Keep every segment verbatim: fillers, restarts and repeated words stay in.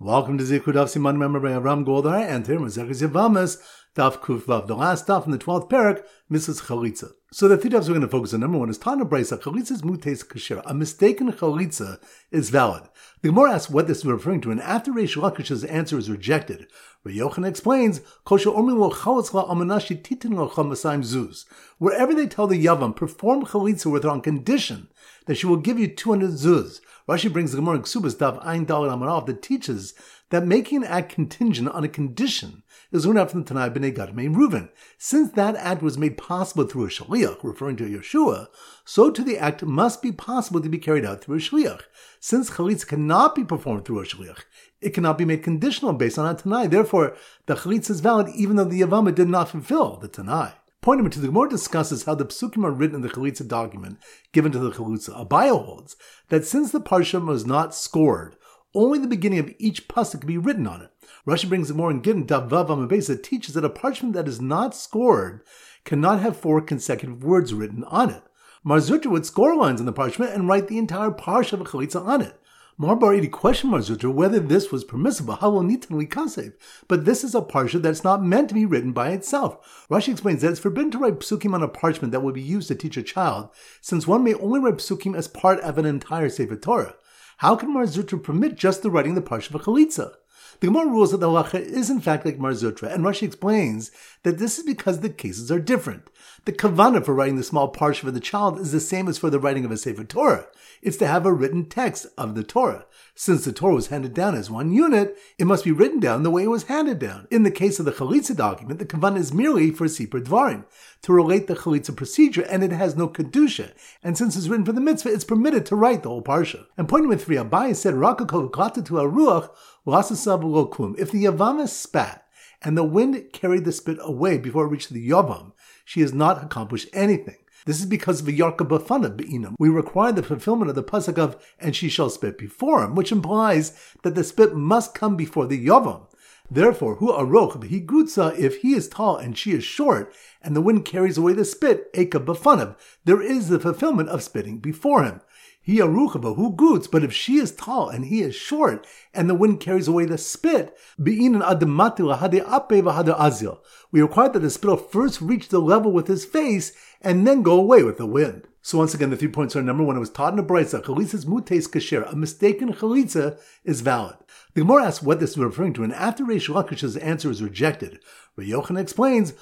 Welcome to Zichud Daf Siman Member by Avram Goldar and here Maseches Yevamos Daf Kuf Vav, the last daf in the twelfth parak, Missus Chalitza. So the three dafs we're going to focus on. Number one is Tana Brisa. Chalitza's mutes kasher. A mistaken chalitza is valid. The Gemara asks what this is referring to, and after Reish Lakish's answer is rejected, Reb Yochanan explains, wherever they tell the Yavam, perform chalitza with her on condition that she will give you two hundred zuz. Rashi brings the Gemara in Ksubas Daf Ein Daled Amarav that teaches that making an act contingent on a condition is learned out from the Tanai B'nai Gad Mei Reuven. Since that act was made possible through a shaliach, referring to Yeshua, so too the act must be possible to be carried out through a shaliach. Since chalitza cannot be performed through a shaliach, it cannot be made conditional based on a Tanai. Therefore, the chalitza is valid even though the Yavama did not fulfill the Tanai. Point number two, the Gemara discusses how the psukim are written in the chalitza document given to the chalitza. Abaye holds that since the parsha was not scored, only the beginning of each pasuk can be written on it. Rashi brings the Gemara in Gittin Daf Vav Amud Beis that teaches that a parchment that is not scored cannot have four consecutive words written on it. Mar Zutra would score lines on the parchment and write the entire parsha of a chalitza on it. Mar Bar Idi questioned Mar Zutra whether this was permissible, but this is a parsha that's not meant to be written by itself. Rashi explains that it's forbidden to write psukim on a parchment that would be used to teach a child, since one may only write psukim as part of an entire Sefer Torah. How can Mar Zutra permit just the writing of the parsha of a chalitza? The Gemara rules that the halacha is in fact like Mar Zutra, and Rashi explains that this is because the cases are different. The kavanah for writing the small parsha for the child is the same as for the writing of a Sefer Torah. It's to have a written text of the Torah. Since the Torah was handed down as one unit, it must be written down the way it was handed down. In the case of the chalitza document, the kavanah is merely for sipur dvarim, to relate the chalitza procedure, and it has no kedusha. And since it's written for the mitzvah, it's permitted to write the whole parsha. And point number three, Abaye said, Rakakol klata to aruach lasasav lo klum. If the Yavama spat, and the wind carried the spit away before it reached the Yavam, she has not accomplished anything. This is because of the Yarka Bafana Be'inam. We require the fulfillment of the pasuk of, and she shall spit before him, which implies that the spit must come before the Yavam. Therefore, hu aroch b'hi gutza, if he is tall and she is short, and the wind carries away the spit, eka b'fanav, there is the fulfillment of spitting before him. He aruchaba who goods, but if she is tall and he is short, and the wind carries away the spit, be'inan adamati lahade ape v'hade azil. We require that the spit will first reach the level with his face, and then go away with the wind. So once again, the three points are: number one, it was taught in a brisa, chalitza's mutes kasher, a mistaken chalitza is valid. The Gemara asks what this is referring to, and after Reish Lakish's answer is rejected, Reb Yochanan explains,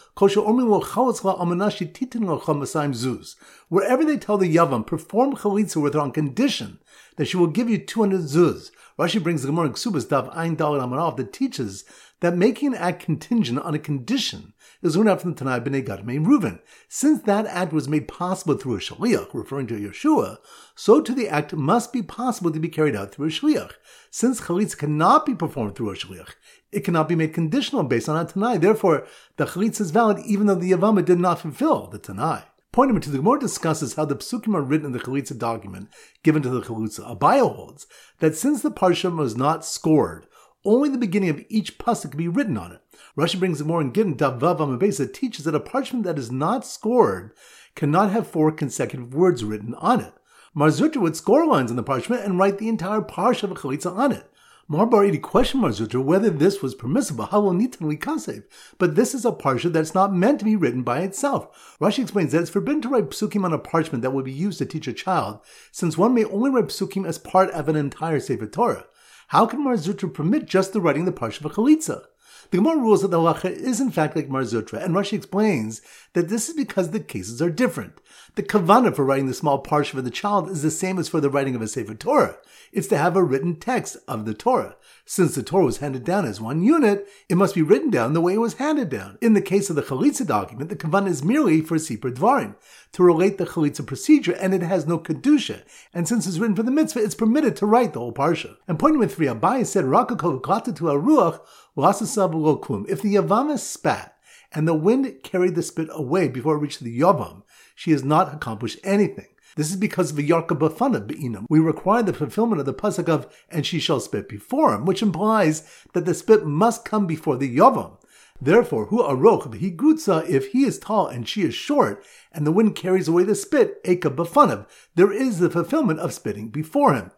wherever they tell the Yavam, perform chalitza with her on condition that she will give you two hundred zuz. Rashi brings the Gemara in Ksubas Daf Ein Daled Amarav that teaches that making an act contingent on a condition is learned out from the Tanai B'nai Gad Mei Reuven. Since that act was made possible through a shaliach, referring to Yeshua, so too the act must be possible to be carried out through a shaliach. Since chalitza cannot be performed through a shaliach, it cannot be made conditional based on a Tanai. Therefore, the chalitza is valid even though the Yavama did not fulfill the Tanai. Point number two, the Gemara discusses how the psukim are written in the chalitza document given to the chalitza. Abaye holds that since the parsha was not scored, only the beginning of each pasuk can be written on it. Rashi brings more in Gittin Daf Vav Amud Beis that teaches that a parchment that is not scored cannot have four consecutive words written on it. Mar Zutra would score lines on the parchment and write the entire parsha of a chalitza on it. Mar Bar Idi questioned Mar Zutra whether this was permissible, but this is a parsha that's not meant to be written by itself. Rashi explains that it's forbidden to write psukim on a parchment that would be used to teach a child, since one may only write psukim as part of an entire Sefer Torah. How can Mar Zutra permit just the writing of the parsha of a chalitza? The Gemara rules that the halacha is in fact like Mar Zutra, and Rashi explains that this is because the cases are different. The kavanah for writing the small parsha for the child is the same as for the writing of a Sefer Torah. It's to have a written text of the Torah. Since the Torah was handed down as one unit, it must be written down the way it was handed down. In the case of the chalitza document, the kavanah is merely for sipur dvarim, to relate the chalitza procedure, and it has no kedusha. And since it's written for the mitzvah, it's permitted to write the whole parsha. And point number three, Abaye said, Rakakol klata to aruach lasasav lo klum. If the Yavama spat, and the wind carried the spit away before it reached the Yavam, she has not accomplished anything. This is because of the Yarka Bafana Be'inam. We require the fulfillment of the pasuk of, and she shall spit before him, which implies that the spit must come before the Yavam. Therefore, hu aroch b'hi gutza, if he is tall and she is short, and the wind carries away the spit, eka b'fanav, there is the fulfillment of spitting before him.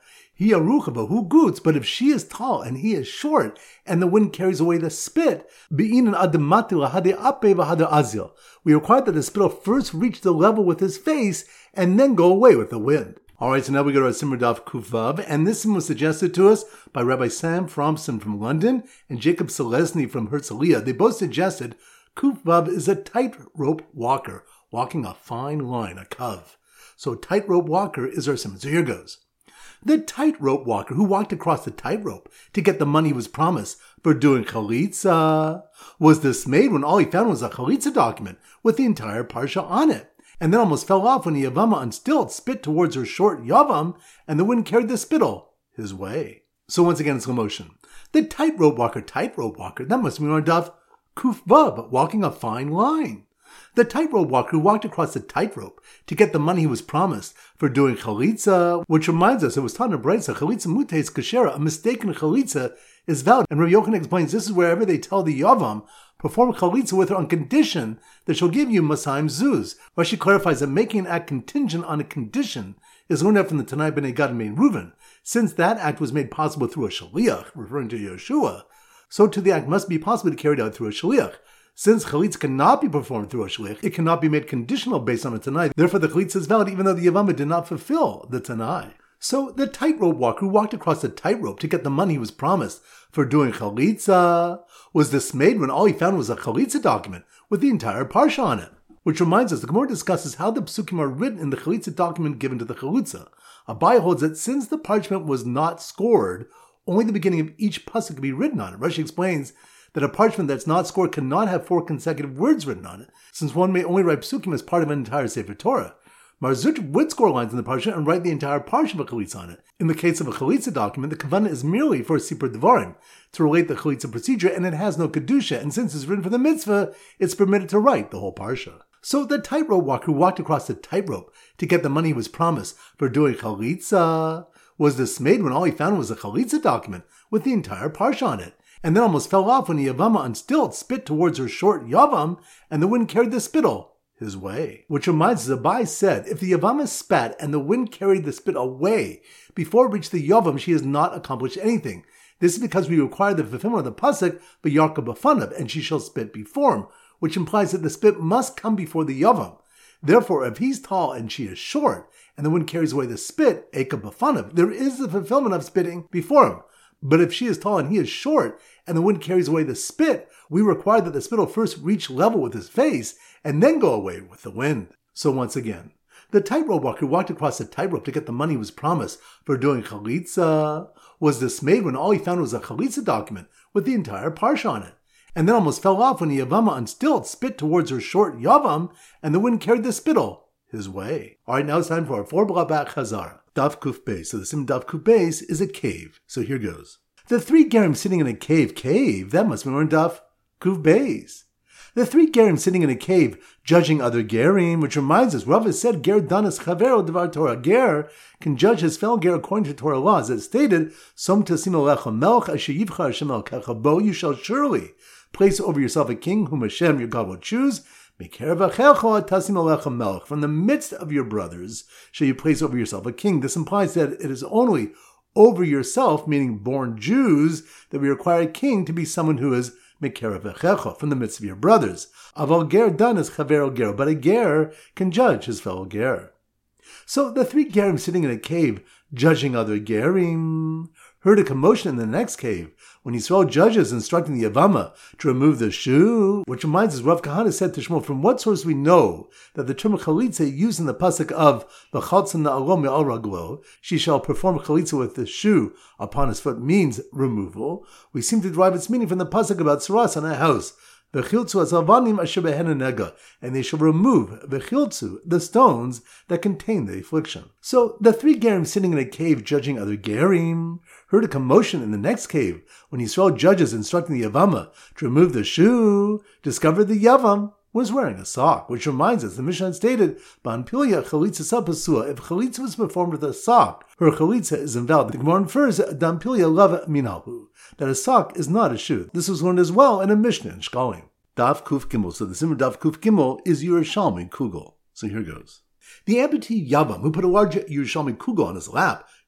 He arucha, but who goots? But if she is tall and he is short, and the wind carries away the spit, be'inan adamati lahade ape v'hade azil. We require that the spittle first reach the level with his face, and then go away with the wind. Alright, so now we go to our Simmer Daf Kuf Vav, and this one was suggested to us by Rabbi Sam Fromson from London and Jacob Selesny from Herzliya. They both suggested Kuf Vav is a tightrope walker, walking a fine line, a kav. So tightrope walker is our Simmer. So here goes. The tightrope walker who walked across the tightrope to get the money he was promised for doing chalitza was dismayed when all he found was a chalitza document with the entire parsha on it, and then almost fell off when the Yavama on stilts spit towards her short Yavam, and the wind carried the spittle his way. So once again, in slow motion. The tightrope walker, tightrope walker, that must be on Daf Kuf Vav, walking a fine line. The tightrope walker who walked across the tightrope to get the money he was promised for doing chalitza, which reminds us, it was taught in Brisa, chalitza mutes kashera, a mistaken chalitza is valid. And Rabbi Yochanan explains this is wherever they tell the Yavam, perform chalitza with her on condition that she'll give you Masayim Zuz. Rashi clarifies that making an act contingent on a condition is learned out from the Tanai B'nai Gad and Mein Reuven. Since that act was made possible through a shaliach, referring to Yeshua, so too the act must be possible to carry out through a shaliach. Since chalitza cannot be performed through a shaliach, it cannot be made conditional based on a Tanai. Therefore, the chalitza is valid even though the Yavama did not fulfill the Tanai. So the tightrope walker who walked across the tightrope to get the money he was promised for doing chalitza was dismayed when all he found was a chalitza document with the entire parsha on it. Which reminds us, the Gemara discusses how the psukim are written in the chalitza document given to the chalutza. Abai holds that since the parchment was not scored, only the beginning of each pasuk could be written on it. Rashi explains that a parchment that's not scored cannot have four consecutive words written on it, since one may only write psukim as part of an entire Sefer Torah. Mar Zutra would score lines in the parsha and write the entire parsha of a chalitza on it. In the case of a chalitza document, the kavanah is merely for a sipur devarim, to relate the chalitza procedure, and it has no kedusha, and since it's written for the mitzvah, it's permitted to write the whole parsha. So the tightrope walker who walked across the tightrope to get the money he was promised for doing chalitza was dismayed when all he found was a chalitza document with the entire parsha on it, and then almost fell off when the Yavama on stilts spit towards her short Yavam, and the wind carried the spittle his way. Which reminds us, Abai said, if the Yavama spat and the wind carried the spit away before it reached the Yavam, she has not accomplished anything. This is because we require the fulfillment of the pasuk, B'yarka b'fanav, and she shall spit before him, which implies that the spit must come before the Yavam. Therefore, if he's tall and she is short, and the wind carries away the spit, Eka b'fanav, there is the fulfillment of spitting before him. But if she is tall and he is short, and the wind carries away the spit, we require that the spittle first reach level with his face, and then go away with the wind. So once again, the tightrope walker who walked across the tightrope to get the money he was promised for doing chalitza was dismayed when all he found was a chalitza document with the entire parsha on it, and then almost fell off when the Yavama on stilts spit towards her short Yavam, and the wind carried the spittle his way. Alright, now it's time for our four blabak chazara. Daf Kuf Beis. So the sim Daf Kuf Beis is a cave. So here goes. The three gerim sitting in a cave, cave, that must be more in Daf Kuf Beis. The three gerim sitting in a cave, judging other gerim, which reminds us, Rav has said, ger danas chavero devar Torah. Ger can judge his fellow ger according to Torah laws. As stated, som tasim alecha melch asher yivchar Hashem elkecha bo, you shall surely place over yourself a king whom Hashem your God will choose. From the midst of your brothers shall you place over yourself a king. This implies that it is only over yourself, meaning born Jews, that we require a king to be someone who is from the midst of your brothers. Aval ger dan is chavero ger, but a ger can judge his fellow ger. So the three gerim sitting in a cave, judging other gerim, heard a commotion in the next cave when Yisrael judges instructing the Yavama to remove the shoe, which reminds us, Rav Kahana said to Shmuel, from what source we know that the term chalitza used in the pasuk of v'chaltza na'alo me'al raglo, she shall perform chalitza with the shoe upon his foot, means removal. We seem to derive its meaning from the pasuk about tzaras on a house. V'chiltzu asavanim asher behena nega, and they shall remove v'chiltzu, the stones that contain the affliction. So the three gerim sitting in a cave judging other gerim heard a commotion in the next cave when Yisrael judges instructing the Yavama to remove the shoe, discovered the Yavam was wearing a sock, which reminds us, the Mishnah stated, Banpilya chalitza sapasua, if chalitza was performed with a sock, her chalitza is invalid. The Gemara infers, Dampilya lava minalhu, that a sock is not a shoe. This was learned as well in a Mishnah in Shkalim. Daf Kuf Gimel, so the Simmer Daf Kuf Gimel is Yerushalmi Kugel. So here goes. The amputee Yavam, who put a large Yerushalmi Kugel on his lap,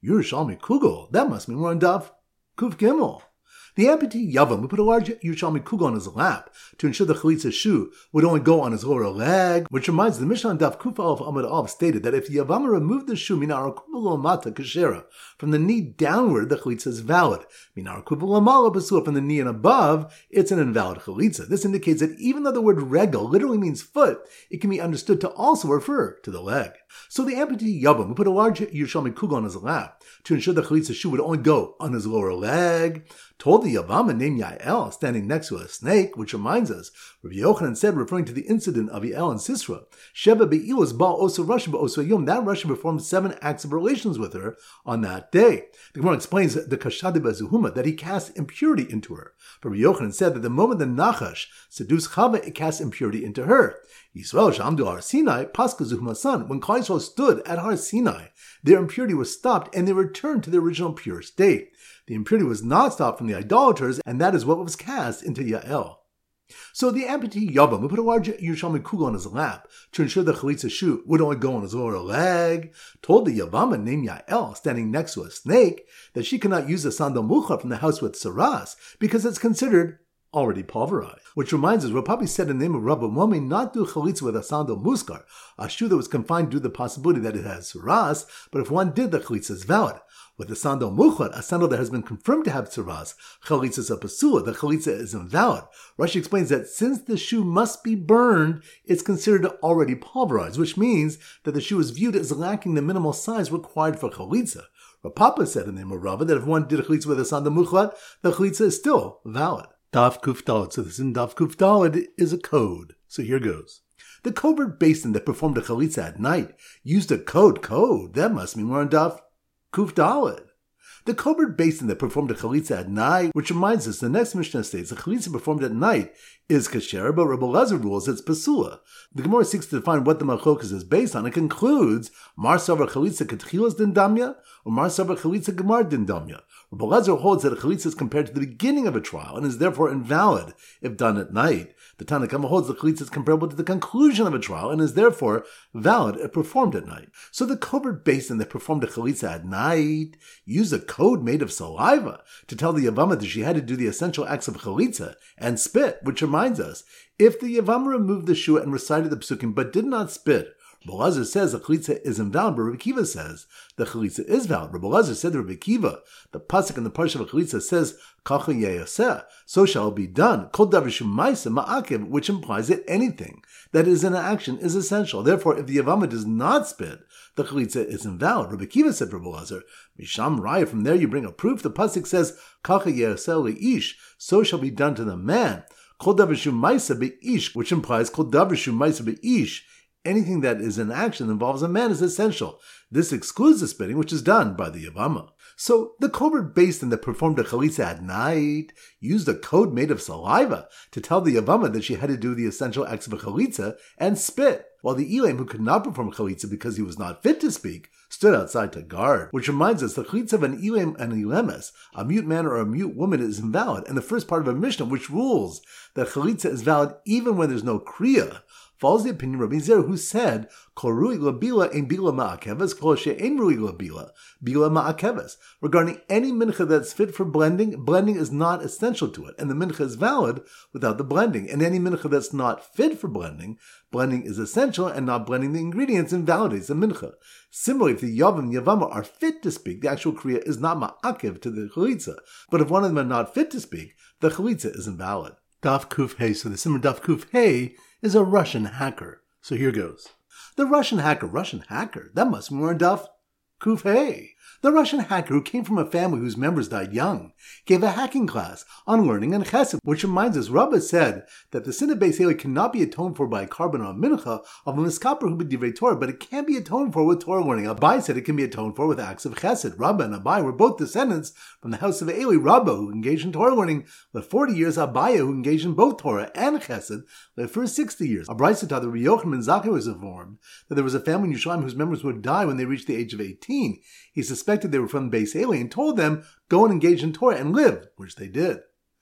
Yerushalmi Kugel. That must mean we're on Daf Kuf Gimel. The amputee Yavam would put a large Yerushalmi Kugel on his lap to ensure the Chalitza shoe would only go on his lower leg, which reminds the Mishnah on Daf Kuf Aleph Amud Aleph stated that if the Yavama removed the shoe Minar Kubul Mata Kashera from the knee downward, the Chalitza is valid. Minar Kubul Amala Basua from the knee and above, it's an invalid Chalitza. This indicates that even though the word regel literally means foot, it can be understood to also refer to the leg. So the amputee Yavam would put a large Yerushalmi Kugel on his lap to ensure the Chalitza shoe would only go on his lower leg, told the Yavama named Yael standing next to a snake, which reminds us, Rabbi Yochanan said, referring to the incident of Yael and Sisra, Sheva be'ilos ba'al osa Rashi ba'osa yom, that Rashi performed seven acts of relations with her on that day. The Gemara explains the Kashadi Bazuhuma, that he cast impurity into her. Rabbi Yochanan said that the moment the Nachash seduced Chava, it cast impurity into her. Yisrael Shamdu Har Sinai, Pascha Zuhuma son, when Klal Yisrael stood at Har Sinai, their impurity was stopped and they returned to their original pure state. The impurity was not stopped from the idolaters, and that is what was cast into Yael. So the amputee Yavam would put a large Yerushalmi Kugel on his lap to ensure the Chalitza shoe would only go on his lower leg, told the Yavama named Yael, standing next to a snake, that she cannot use the sandal mucha from the house with saras because it's considered already pulverized. Which reminds us, Rav Papi said in the name of Rabbi, one may not do chalitza with a sandal muskar, a shoe that was confined due to the possibility that it has saras, but if one did, the chalitza is valid. With the sandal muchad, a sandal that has been confirmed to have saras, chalitza is a pasua, the chalitza is invalid. Rashi explains that since the shoe must be burned, it's considered already pulverized, which means that the shoe is viewed as lacking the minimal size required for chalitza. Rav Papa said in the name of Rava that if one did a chalitza with a sandal muchad, the chalitza is still valid. Daf Kuf Daled. So this in Daf Kuf Daled is a code. So here goes. The covert basin that performed a chalitza at night used a code. Code. That must mean we're on Daf Kuf Daled. The covert basin that performed a chalitza at night, which reminds us, the next Mishnah states the chalitza performed at night is kasher, but Rabbi Elazar rules it's pasula. The Gemara seeks to define what the machlokas is based on. It concludes, Mar Savar chalitza ketchilas din damya, or Mar Savar chalitza gemar din damya. Rabbi Elazar holds that a chalitza is compared to the beginning of a trial and is therefore invalid if done at night. The Tanna Kama holds the chalitza is comparable to the conclusion of a trial and is therefore valid if performed at night. So the covert basin that performed a chalitza at night used a code made of saliva to tell the Yavama that she had to do the essential acts of chalitza and spit, which reminds us, if the Yavama removed the shoe and recited the psukim but did not spit, Rabbi Elazar says the chalitza is invalid, but Rabbi Kiva says the chalitza is valid. Rabbi Elazar said to Rabbi Kiva, the pasuk in the parsha of chalitza says, Kacha yeyaseh, so shall it be done. Kol davar shumaisa ma'akev, which implies that anything that is in action is essential. Therefore, if the Yavama does not spit, the chalitza is invalid. Rabbi Kiva said to Rabbi Elazar, Misham Raya, from there you bring a proof. The pasuk says, Kacha yeyaseh le'ish, so shall be done to the man. Kol davar shumaisa be'ish, which implies Kol davar shumaisa be'ish. Anything that is in action involves a man is essential. This excludes the spitting, which is done by the Yavama. So the covert basin that performed a chalitza at night used a code made of saliva to tell the Yavama that she had to do the essential acts of a chalitza and spit, while the Elam, who could not perform chalitza because he was not fit to speak, stood outside to guard. Which reminds us, the chalitza of an Elam and Elemes, a mute man or a mute woman, is invalid, and the first part of a Mishnah, which rules that chalitza is valid even when there's no kriya, follows the opinion of Rabbi Zer, who said, Kol rui labila ein bila ma'akeves, kol she'ein rui labila, bila ma'akeves. Regarding any mincha that's fit for blending, blending is not essential to it, and the mincha is valid without the blending. And any mincha that's not fit for blending, blending is essential, and not blending the ingredients invalidates the mincha. Similarly, if the Yavam and Yavama are fit to speak, the actual kriya is not ma'akev to the chalitza. But if one of them are not fit to speak, the chalitza is invalid. Daf Kuf Hey. So the Simmer Daf Kuf Hey is a Russian hacker. So here goes. The Russian hacker, Russian hacker, that must mean we're in Daf Kuf Hey. The Russian hacker, who came from a family whose members died young, gave a hacking class on learning and chesed, which reminds us, Rabbah said that the sin of Beis Hillel cannot be atoned for by a carbon or a mincha of a miskaper who be divrei Torah, but it can be atoned for with Torah learning. Abai said it can be atoned for with acts of chesed. Rabbah and Abai were both descendants from the house of Eli. Rabbah, who engaged in Torah learning, lived forty years. Abai, who engaged in both Torah and chesed, lived for sixty years. A Brisa taught that Rabbi Yochanan ben Zakkai was informed that there was a family in Yerushalayim whose members would die when they reached the age of eighteen. He suspected they were from Beis Hillel and told them, go and engage in Torah and live, which they did.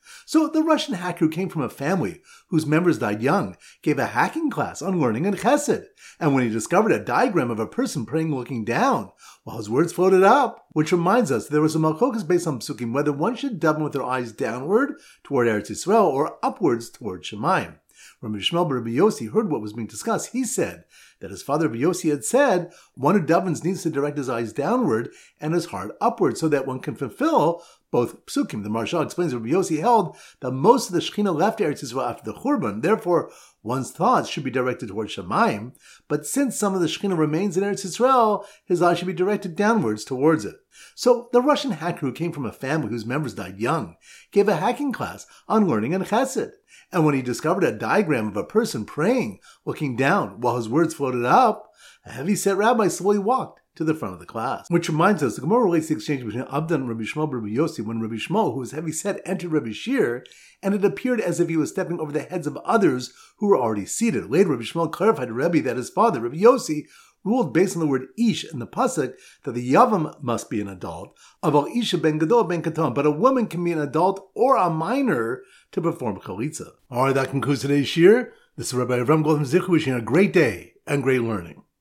So the Russian hacker who came from a family whose members died young gave a hacking class on learning and chesed. And when he discovered a diagram of a person praying looking down, well, his words floated up, which reminds us there was a malchokas based on psukim whether one should daven with their eyes downward toward Eretz Yisrael or upwards toward Shemayim. When Rabbi Shmuel bar Rabbi Yossi heard what was being discussed, he said that his father Rabbi Yossi had said one who davens needs to direct his eyes downward and his heart upward so that one can fulfill both psukim. The Maharshal explains that Rabbi Yossi held that most of the Shekhinah left Eretz Yisrael after the Churban, therefore one's thoughts should be directed toward Shemayim, but since some of the Shekhinah remains in Eretz Yisrael, his eyes should be directed downwards towards it. So the Russian hacker who came from a family whose members died young gave a hacking class on learning and chesed. And when he discovered a diagram of a person praying, looking down, while his words floated up, a heavy-set rabbi slowly walked to the front of the class. Which reminds us, the Gemara relates the exchange between Abdan and Rabbi Shmuel bar Rabbi Yossi when Rabbi Shmuel, who was heavy-set, entered Rabbi Shir, and it appeared as if he was stepping over the heads of others who were already seated. Later, Rabbi Shmuel clarified to Rabbi that his father, Rabbi Yossi, ruled based on the word ish in the pasuk that the yavam must be an adult, aval isha ben gadol ben katon, but a woman can be an adult or a minor to perform chalitza. All right, that concludes today's shir. This is Rabbi Avram Goldman Zichu wishing a great day and great learning.